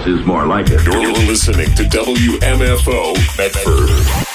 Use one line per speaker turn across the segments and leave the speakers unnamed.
This is more like it.
You're listening to WMFO Medford.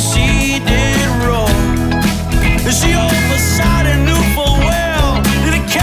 She oversight and knew full well that it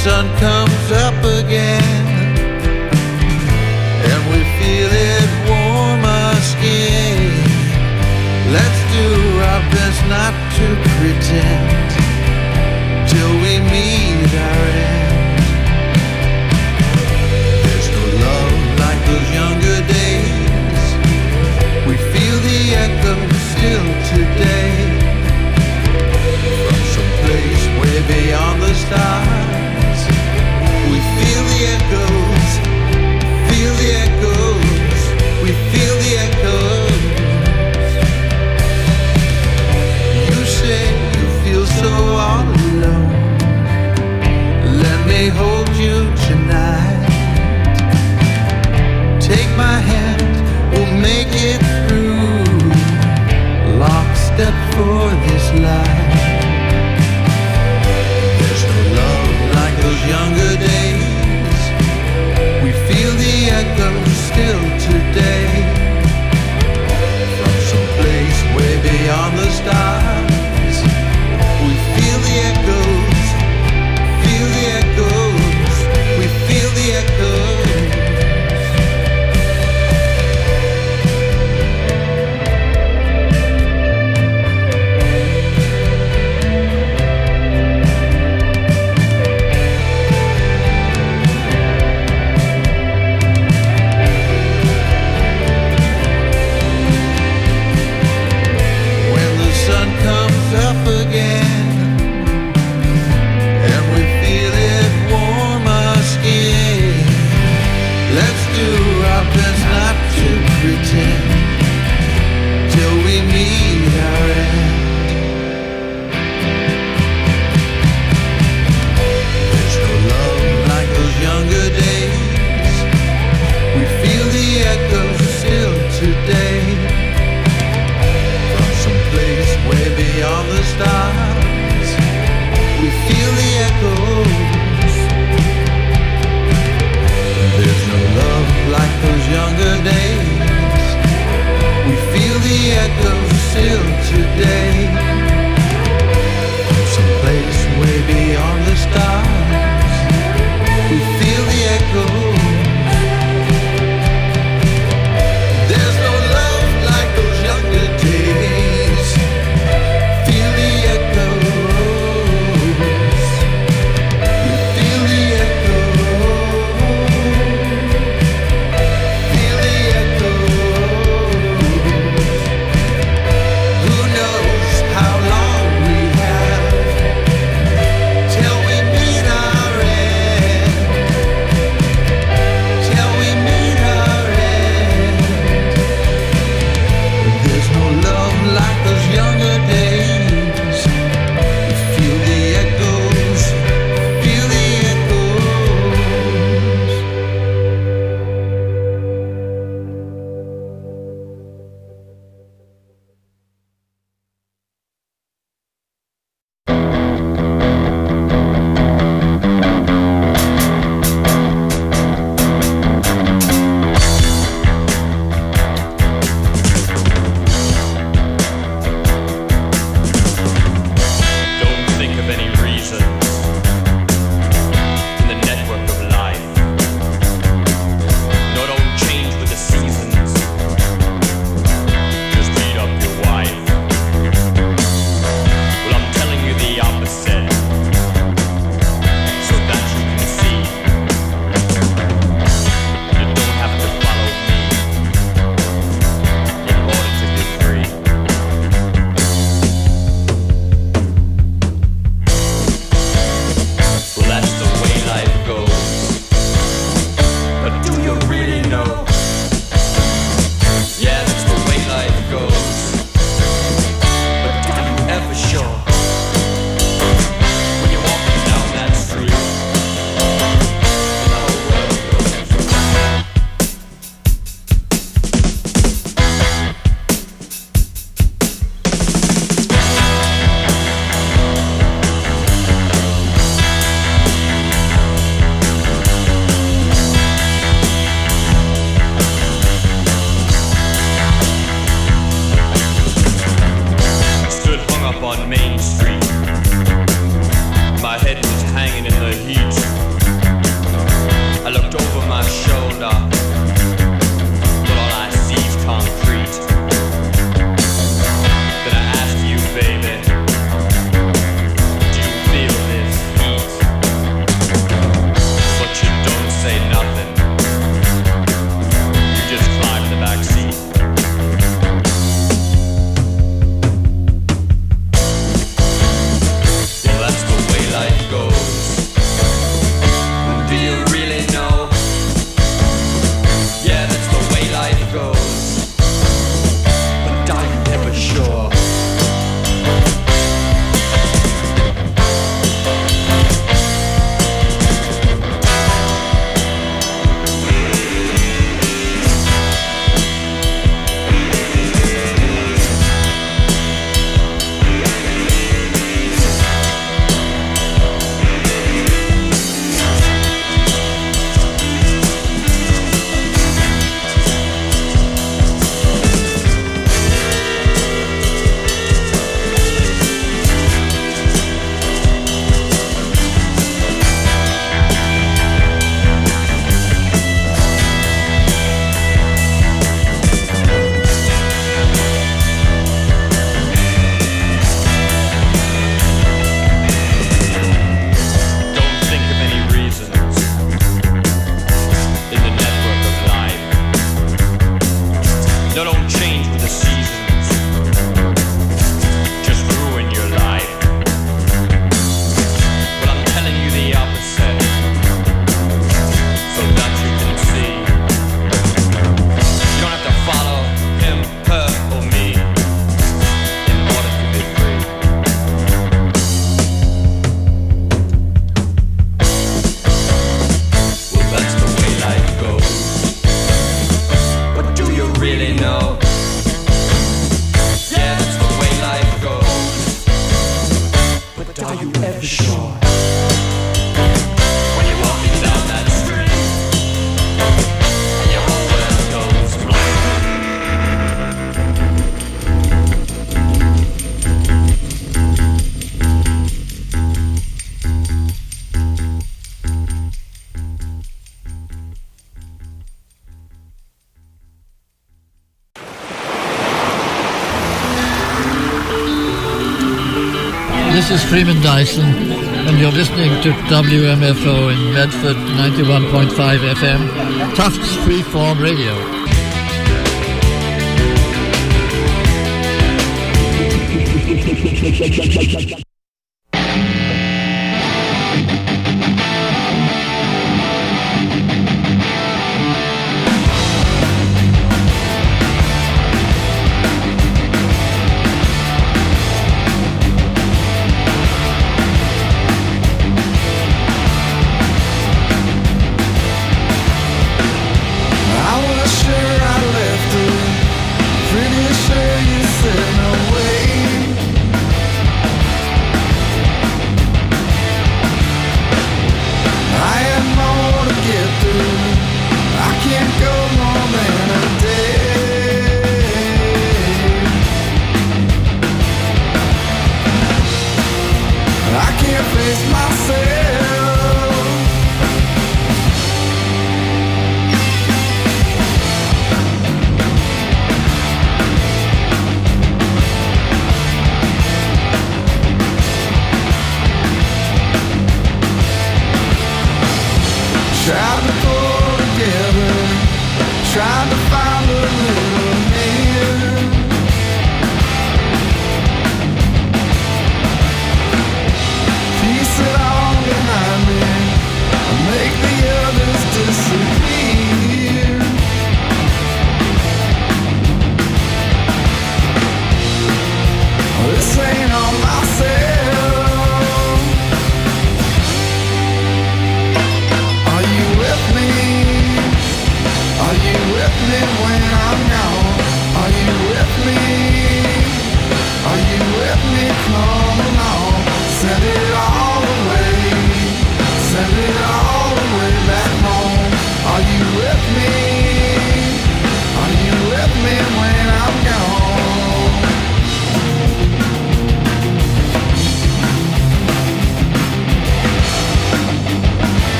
sun comes up again and we feel it warm our skin, let's do our best not to pretend till we meet our end. There's no love like those younger days. We feel the echo still today from some place way beyond the stars. We feel the echoes, feel the echoes, we feel the echoes. You say you feel so all alone. Let me hold you tonight. Take my hand, we'll make it through. Lockstep for this life. There's no love like those younger days. We feel the echo still today from some place way beyond the stars. We feel the echoes, feel the echoes, we feel the echoes. Till we meet our end. There's no love like those younger days. We feel the echo still today from some place way beyond the stars. We feel the echoes. There's no love like those younger days.
This is Freeman Dyson, and you're listening to WMFO in Medford, 91.5 FM, Tufts Freeform Radio.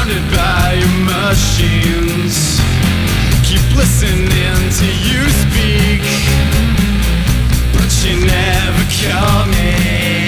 surrounded by your machines. Keep listening to you speak, but you never call me.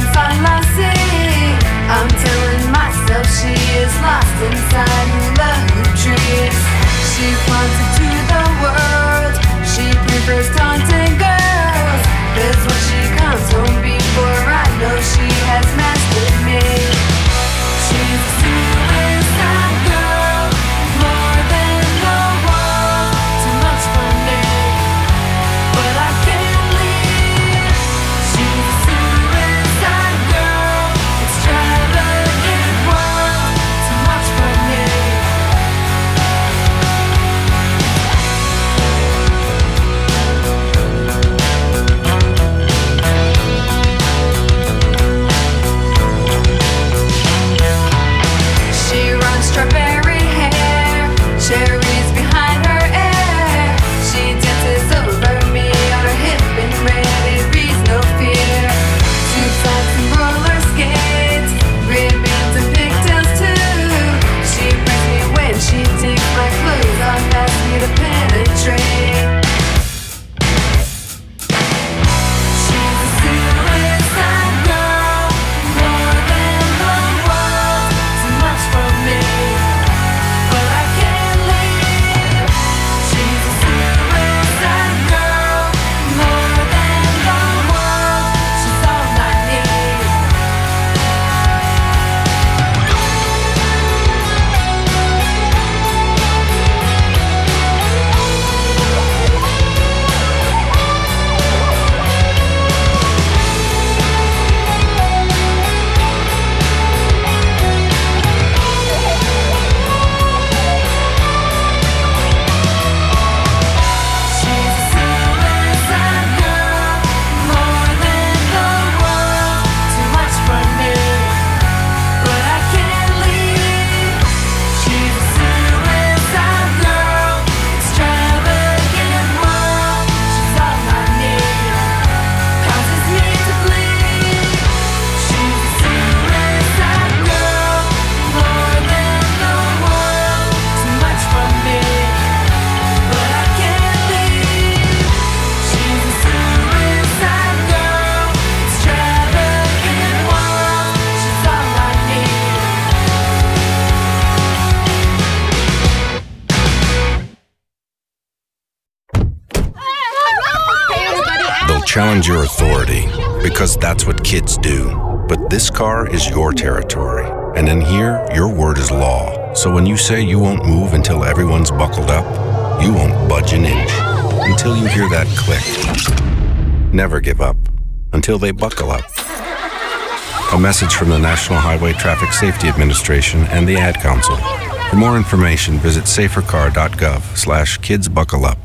is all I see. I'm telling myself she is lost inside hula hoop trees. She flaunted to the world. She prefers taunting girls. That's what she comes home before. I know she has mastered me. She's a suicide girl, more than the world. Too much for me, but I can't leave. She's a suicide girl, extravagant world. Too much for me. She runs strawberry hair, cherries behind her ear. She dances over me on her hip and ready, breathes no fear. Tube socks and roller skates, ribbons and pigtails too. She brings me when she takes my clothes off, asks me to penetrate. She's a suicide girl, more than the world. Too much for me, but I can't leave. She's a suicide girl, more than the world. She's all I need. She's a suicide girl, more than the world. Too much for me, but I can't leave. She's a suicide girl, extravagant world. She's all I need, causes me to bleed. She's a suicide girl, more than the world. Too much for me, but I can't leave. She's a suicide girl, extravagant world. She's all I need.
They'll challenge your authority because that's what kids do. But this car is your territory. And in here, your word is law. So when you say you won't move until everyone's buckled up, you won't budge an inch until you hear that click. Never give up until they buckle up. A message from the National Highway Traffic Safety Administration and the Ad Council. For more information, visit safercar.gov/kidsbuckleup.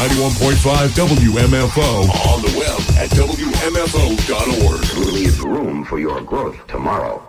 91.5 WMFO. On the web at WMFO.org.
Leave room for your growth tomorrow.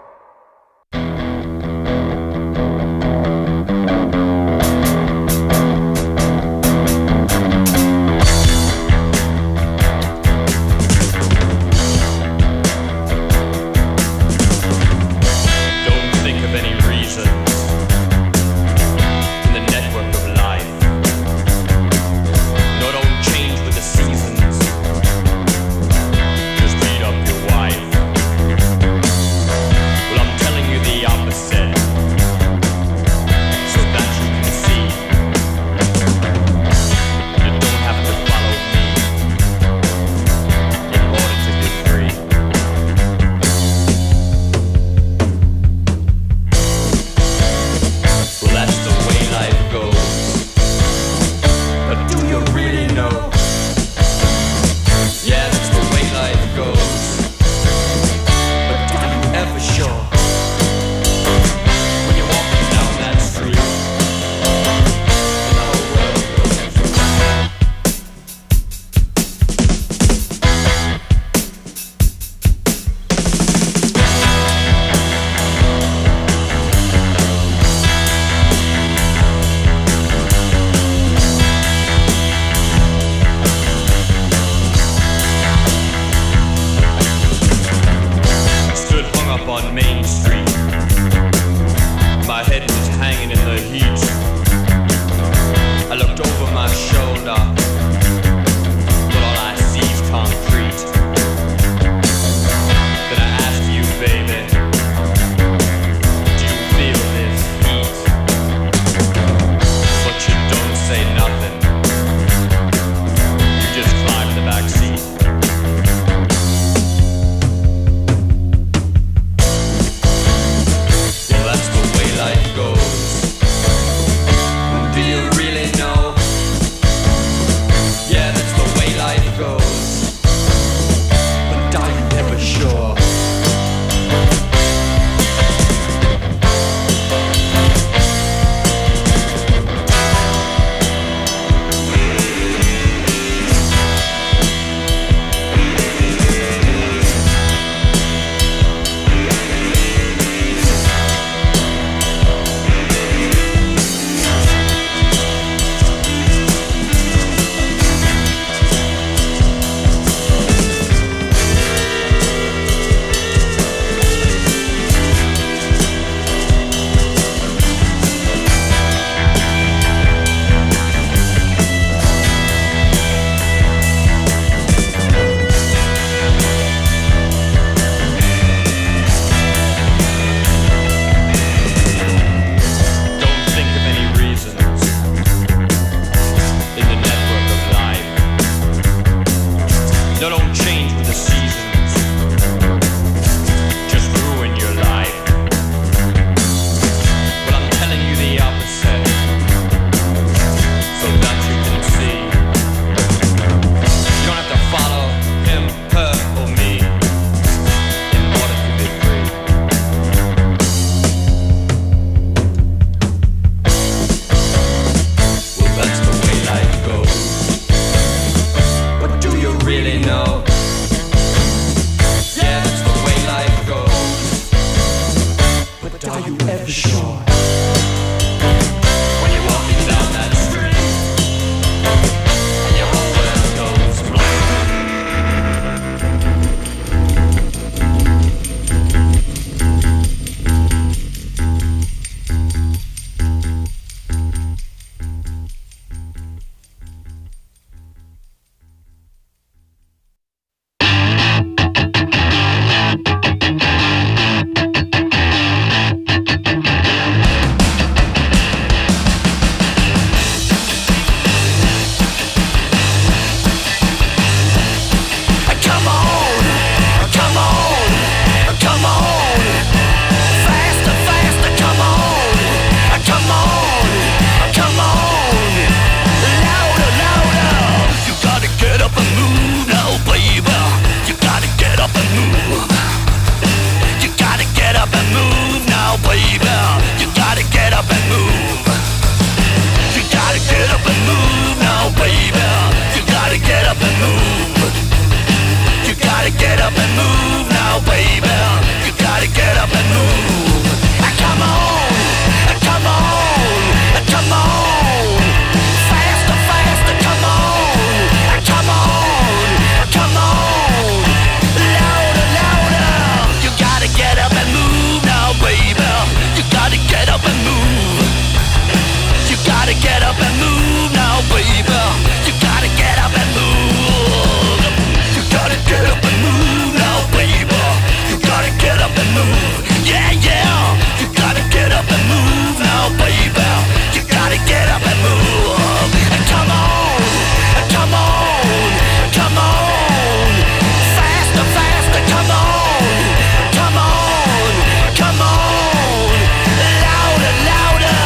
now, baby. You gotta get up and move. Come on, come on, come on. Faster, faster, come on. Come on, come on. Louder, louder. You gotta get up and move now, baby. You gotta get up and move. You gotta get up and move now, baby. You gotta get up and move. You gotta get up and move now, baby. You gotta get up and move. Yeah, yeah. You gotta get up and move now, baby. You gotta get up and move. Come on, come on, come on. Faster, faster, come on. Come on, come on. Louder, louder.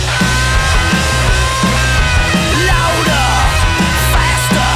Louder, faster.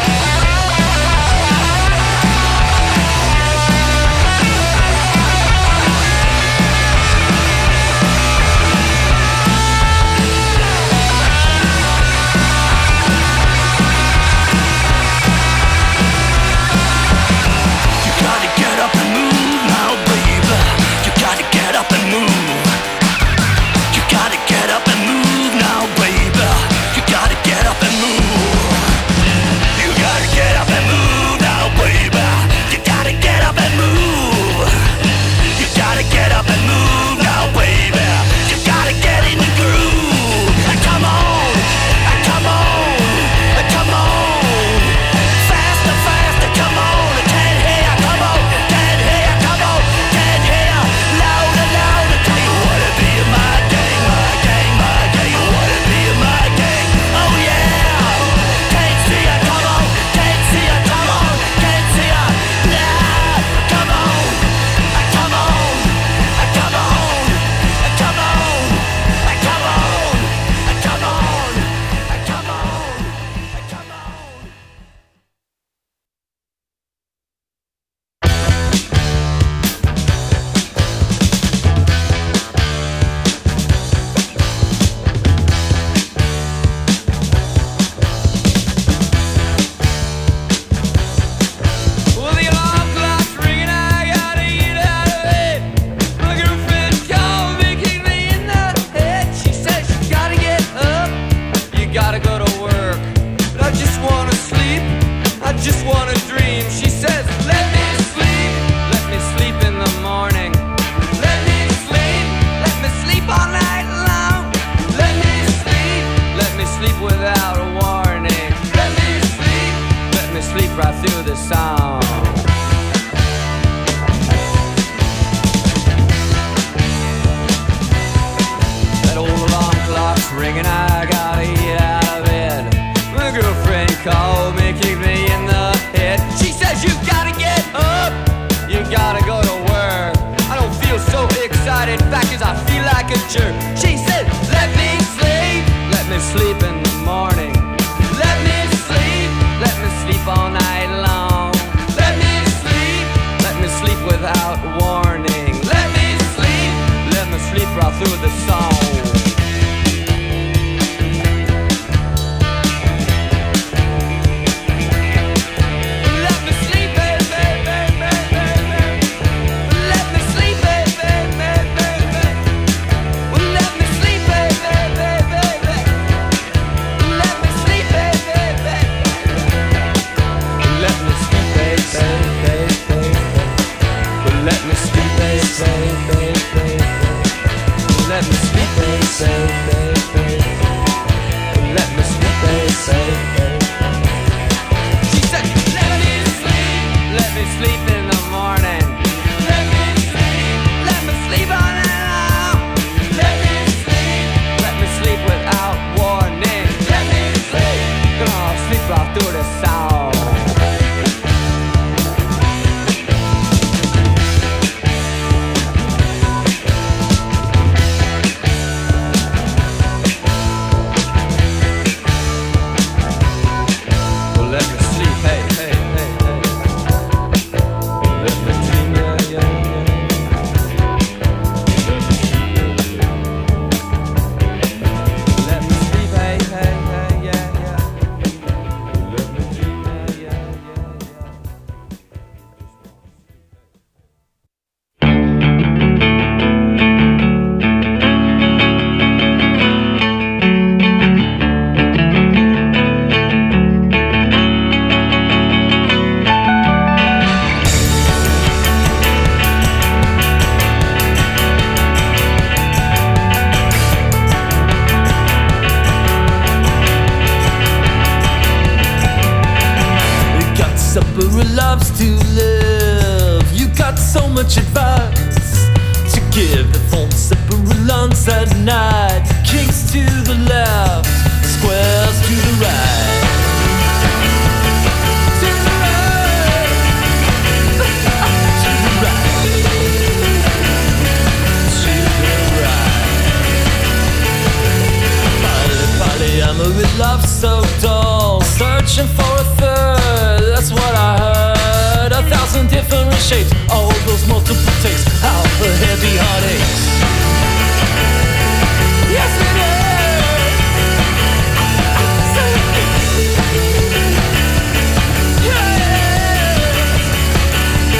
You gotta get up and move now, baby. You gotta get up and move. You gotta get up and move now, baby. You gotta get up and move. You gotta get up and move now, baby. You gotta get up and move. You gotta get up and move now, baby. You gotta get in the groove. Come on, come on, come on. Faster, faster, come on. Can't hear, come on. Can't hear, come on. Can't hear. Louder, louder. Do you wanna be in my gang, my gang, my gang? You wanna be in my gang? Oh yeah. Can't see ya, come on. Can't see ya, come on. Can't see ya. Nah, come on. Come on. Come on. Come on. Come on. Come on. Come on. Come on. Well, the alarm clock's ringing, I gotta get out of bed. My girlfriend called me, kicked me in the head. She said you gotta get up, you gotta go to work. But I just wanna sleep, I just wanna dream. She says, let me sleep in the morning. Let me sleep all night long. Let me sleep without a warning. Let me sleep right through the song. That old alarm clock's ringing, I gotta get out of bed. My girlfriend called me, kicked me in the head. She says you gotta get up, you gotta go to work. I don't feel so excited, in fact, 'cause I feel like a jerk. She said, let me sleep in the morning. Let me sleep all night long. Let me sleep without warning. Let me sleep right through the song. Let me sleep, baby, baby, baby. Let me sleep, baby, baby, baby. Let me sleep, baby, baby, baby.
much advice to give. The phone separate lungs at night. Kings to the left, squares to the right.